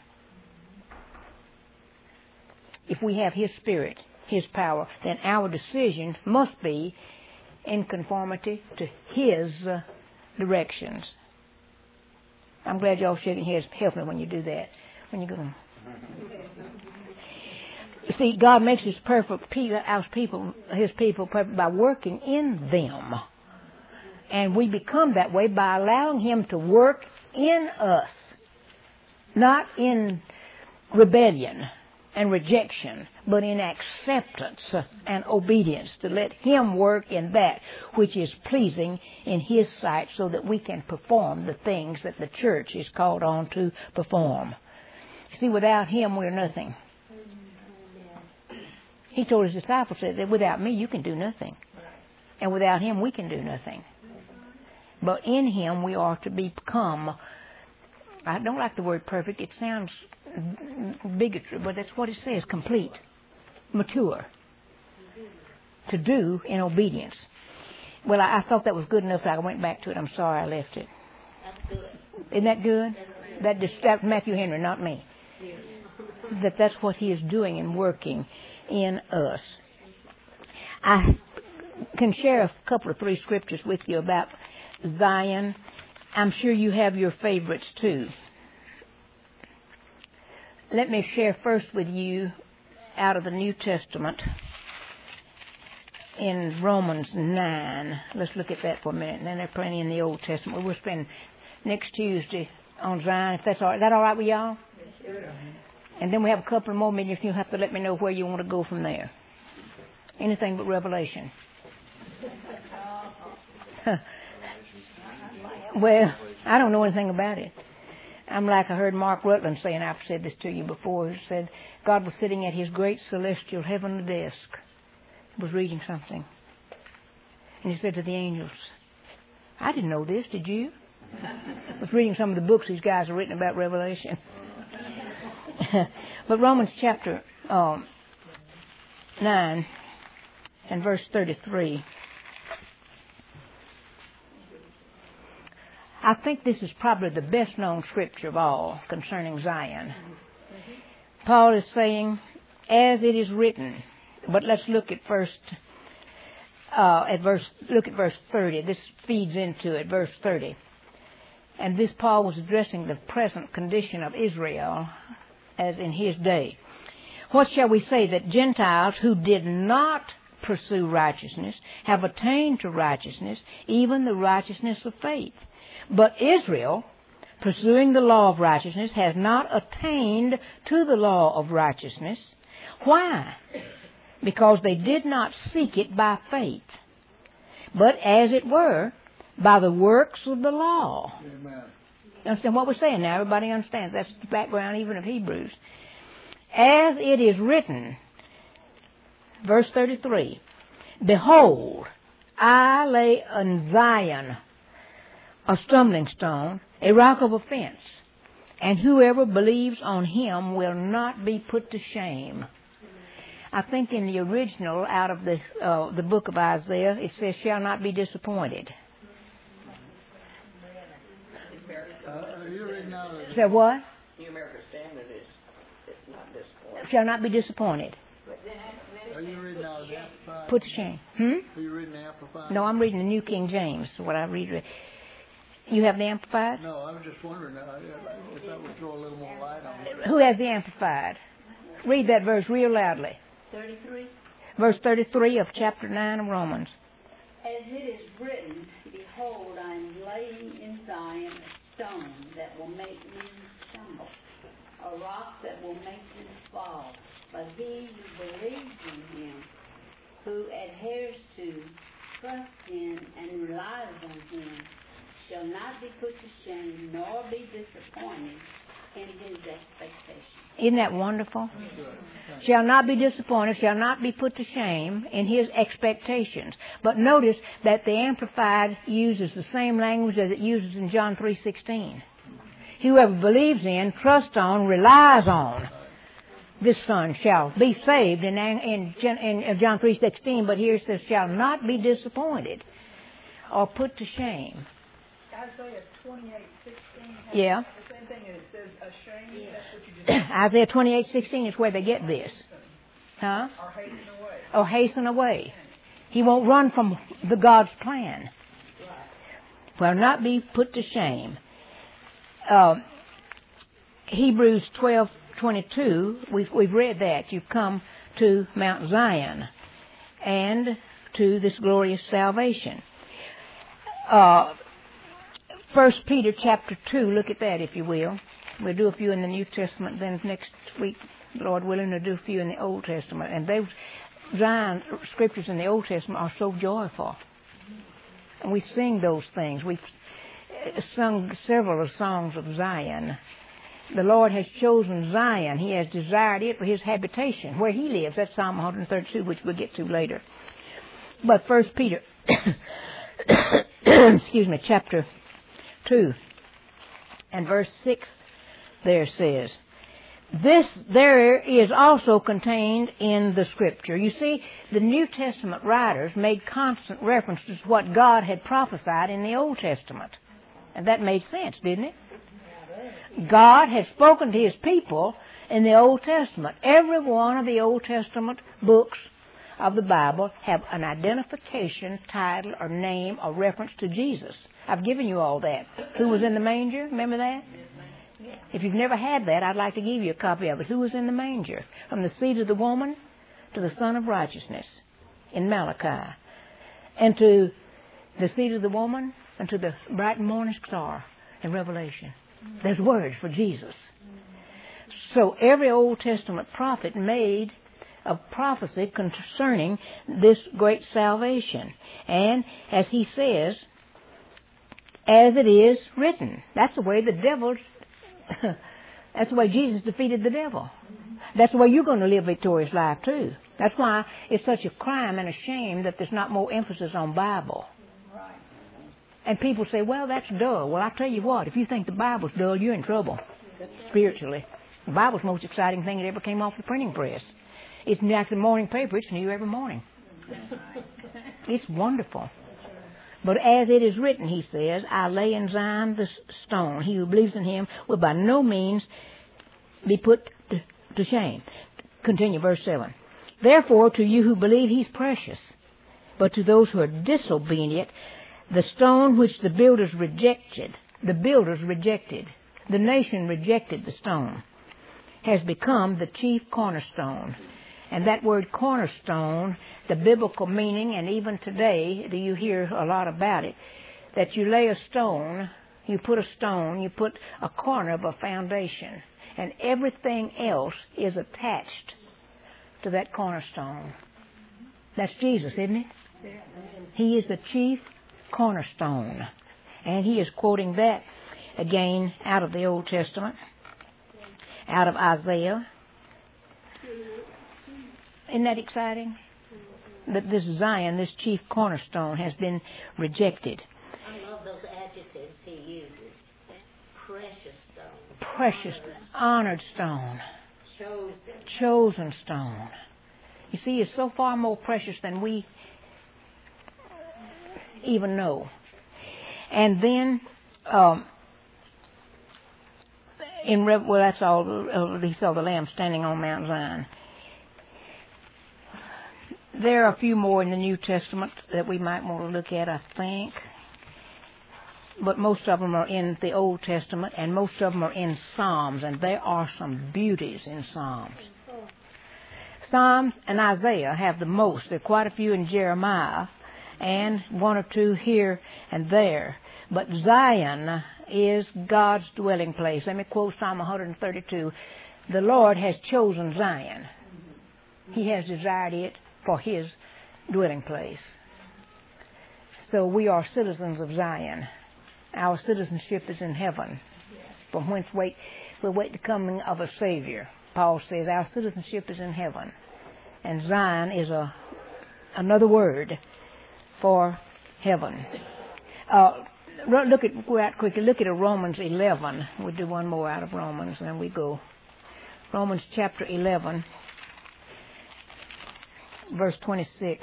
Speaker 1: If we have His Spirit, His power, then our decision must be in conformity to His uh, directions. I'm glad y'all shaking heads. Help me when you do that. When you go. You see, God makes His perfect people, our people, His people perfect by working in them. And we become that way by allowing Him to work in us, not in rebellion and rejection, but in acceptance and obedience, to let Him work in that which is pleasing in His sight, so that we can perform the things that the church is called on to perform. See, without Him, we're nothing. He told His disciples that without me, you can do nothing. And without Him, we can do nothing. But in Him, we are to become, I don't like the word perfect, it sounds bigotry, but that's what it says, complete, mature, to do in obedience. Well, I, I thought that was good enough that I went back to it. I'm sorry I left it.
Speaker 2: That's good.
Speaker 1: Isn't that good? That just, that's Matthew Henry, not me. That that's what He is doing and working in us. I can share a couple of three scriptures with you about Zion. I'm sure you have your favorites too. Let me share first with you out of the New Testament in Romans nine. Let's look at that for a minute. And then there's plenty in the Old Testament. We'll spend next Tuesday on Zion, if that's all right. Is that all right with y'all? Sure. And then we have a couple more minutes. You'll have to let me know where you want to go from there. Anything but Revelation. Well, I don't know anything about it. I'm like I heard Mark Rutland saying, I've said this to you before, he said God was sitting at His great celestial heavenly desk. He was reading something. And He said to the angels, I didn't know this, did you? I was reading some of the books these guys have written about Revelation. But Romans chapter um, nine and verse thirty-three. I think this is probably the best known scripture of all concerning Zion. Paul is saying, as it is written, but let's look at first, uh, at verse, look at verse thirty. This feeds into it, verse thirty. And this Paul was addressing the present condition of Israel as in his day. What shall we say? That Gentiles who did not pursue righteousness have attained to righteousness, even the righteousness of faith. But Israel, pursuing the law of righteousness, has not attained to the law of righteousness. Why? Because they did not seek it by faith, but as it were, by the works of the law.
Speaker 4: Amen.
Speaker 1: You understand what we're saying now? Everybody understands. That's the background even of Hebrews. As it is written, verse thirty-three, Behold, I lay on Zion a stumbling stone, a rock of offense, and whoever believes on him will not be put to shame. I think in the original, out of the uh, the book of Isaiah, it says, shall not be disappointed.
Speaker 4: Uh, are you reading out of
Speaker 1: So what?
Speaker 5: New American Standard is it's not disappointed.
Speaker 1: Shall not be disappointed.
Speaker 4: Are you reading out of the Amplified?
Speaker 1: Put to shame. Hmm?
Speaker 4: Are you reading the Amplified?
Speaker 1: No, I'm reading the New King James, what I read. You have the Amplified?
Speaker 4: No, I was just wondering uh, if that would throw a little more light on it.
Speaker 1: Who has the Amplified? Read that verse real loudly.
Speaker 2: thirty-three.
Speaker 1: Verse thirty-three of chapter nine of Romans.
Speaker 6: As it is written, Behold, I am laying in Zion a stone that will make men stumble, a rock that will make them fall. But he who believes in him, who adheres to, trusts in, and relies on him, shall not be put to shame, nor be disappointed in his expectation.
Speaker 1: Isn't that wonderful? Shall not be disappointed, shall not be put to shame in his expectations. But notice that the Amplified uses the same language as it uses in John three sixteen. Whoever believes in, trusts on, relies on this son shall be saved in, in, in John three sixteen, but here it says, shall not be disappointed or put to shame.
Speaker 7: Isaiah twenty-eight sixteen has
Speaker 1: Yeah.
Speaker 7: the same thing, and it says ashamed. That's what you just
Speaker 1: Isaiah twenty-eight sixteen is where they get this. Huh?
Speaker 7: are hasten away.
Speaker 1: Or hasten away. He won't run from the God's plan. Will not be put to shame. Uh, Hebrews twelve twenty-two, we've, we've read that. You've come to Mount Zion and to this glorious salvation. Uh, First Peter chapter two, look at that if you will. We'll do a few in the New Testament, then next week, Lord willing, we'll do a few in the Old Testament. And those Zion scriptures in the Old Testament are so joyful. And we sing those things. We've sung several of songs of Zion. The Lord has chosen Zion. He has desired it for His habitation, where He lives. That's Psalm one thirty-two, which we'll get to later. But First Peter, excuse me, chapter two and verse six there says, this there is also contained in the Scripture. You see, the New Testament writers made constant reference to what God had prophesied in the Old Testament. And that made sense, didn't it? God had spoken to His people in the Old Testament. Every one of the Old Testament books of the Bible have an identification, title, or name, or reference to Jesus. I've given you all that. Who was in the manger? Remember that? If you've never had that, I'd like to give you a copy of it. Who was in the manger? From the seed of the woman to the Son of Righteousness in Malachi. And to the seed of the woman and to the bright morning star in Revelation. There's words for Jesus. So every Old Testament prophet made a prophecy concerning this great salvation. And as he says, as it is written. That's the way the devil, that's the way Jesus defeated the devil. That's the way you're going to live a victorious life too. That's why it's such a crime and a shame that there's not more emphasis on Bible. And people say, well, that's dull. Well, I tell you what, if you think the Bible's dull, you're in trouble spiritually. The Bible's the most exciting thing that ever came off the printing press. It's like the morning paper. It's new every morning. It's wonderful. But as it is written, he says, I lay in Zion the stone. He who believes in him will by no means be put to, to shame. Continue, verse seven. Therefore, to you who believe, he's precious. But to those who are disobedient, the stone which the builders rejected, the builders rejected, the nation rejected the stone, has become the chief cornerstone. And that word cornerstone, the biblical meaning, and even today, do you hear a lot about it, that you lay a stone, you put a stone, you put a corner of a foundation, and everything else is attached to that cornerstone. That's Jesus, isn't it? He is the chief cornerstone. And he is quoting that again out of the Old Testament, out of Isaiah. Isn't that exciting? That this Zion, this chief cornerstone, has been rejected.
Speaker 2: I love those adjectives he uses. Precious stone.
Speaker 1: Precious, honored stone.
Speaker 2: Chosen.
Speaker 1: Chosen stone. You see, it's so far more precious than we even know. And then, um, in well, that's all. Uh, he saw the Lamb standing on Mount Zion. There are a few more in the New Testament that we might want to look at, I think. But most of them are in the Old Testament, and most of them are in Psalms, and there are some beauties in Psalms. Psalms and Isaiah have the most. There are quite a few in Jeremiah, and one or two here and there. But Zion is God's dwelling place. Let me quote Psalm one thirty-two. The Lord has chosen Zion. He has desired it for his dwelling place. So we are citizens of Zion. Our citizenship is in heaven, from whence wait we wait the coming of a Savior. Paul says our citizenship is in heaven, and Zion is a another word for heaven. Uh, look at go out quickly. Look at a Romans eleven. We'll do one more out of Romans, and then we go. Romans chapter eleven. Verse twenty-six.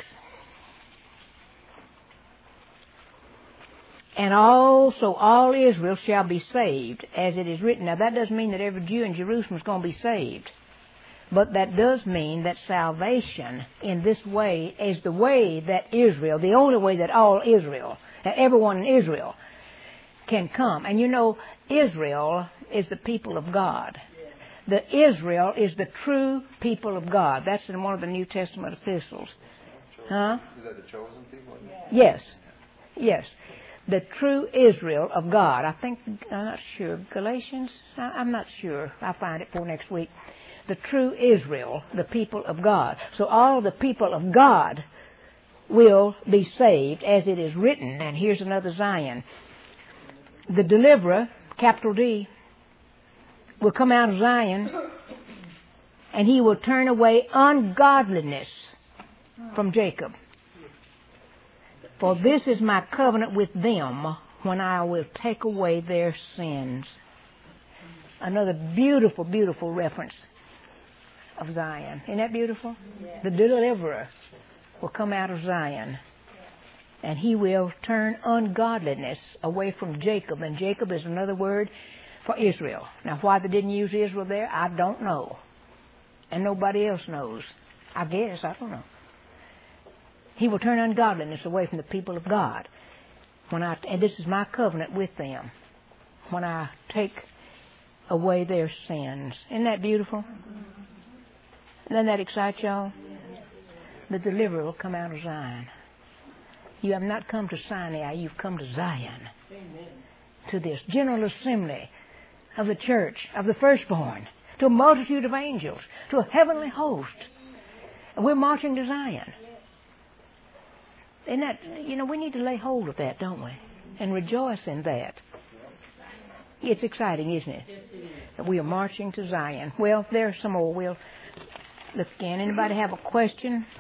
Speaker 1: And also all Israel shall be saved, as it is written. Now that doesn't mean that every Jew in Jerusalem is going to be saved. But that does mean that salvation in this way is the way that Israel, the only way that all Israel, that everyone in Israel can come. And you know, Israel is the people of God. The Israel is the true people of God. That's in one of the New Testament epistles. Huh?
Speaker 3: Is that the chosen people?
Speaker 1: Yes. Yes. The true Israel of God. I think, I'm not sure. Galatians? I'm not sure. I'll find it for next week. The true Israel, the people of God. So all the people of God will be saved as it is written. And here's another Zion. The deliverer, capital D, will come out of Zion, and he will turn away ungodliness from Jacob. For this is my covenant with them when I will take away their sins. Another beautiful, beautiful reference of Zion. Isn't that beautiful? Yeah. The deliverer will come out of Zion, and he will turn ungodliness away from Jacob. And Jacob is another word for Israel. Now, why they didn't use Israel there, I don't know. And nobody else knows. I guess, I don't know. He will turn ungodliness away from the people of God. When I, and this is my covenant with them, when I take away their sins. Isn't that beautiful? Doesn't that excite y'all? The deliverer will come out of Zion. You have not come to Sinai, you've come to Zion. To this general assembly of the church, of the firstborn, to a multitude of angels, to a heavenly host. And we're marching to Zion. And that, you know, we need to lay hold of that, don't we? And rejoice in that. It's exciting, isn't it? That we are marching to Zion. Well, there's some more. We'll look again. Anybody have a question?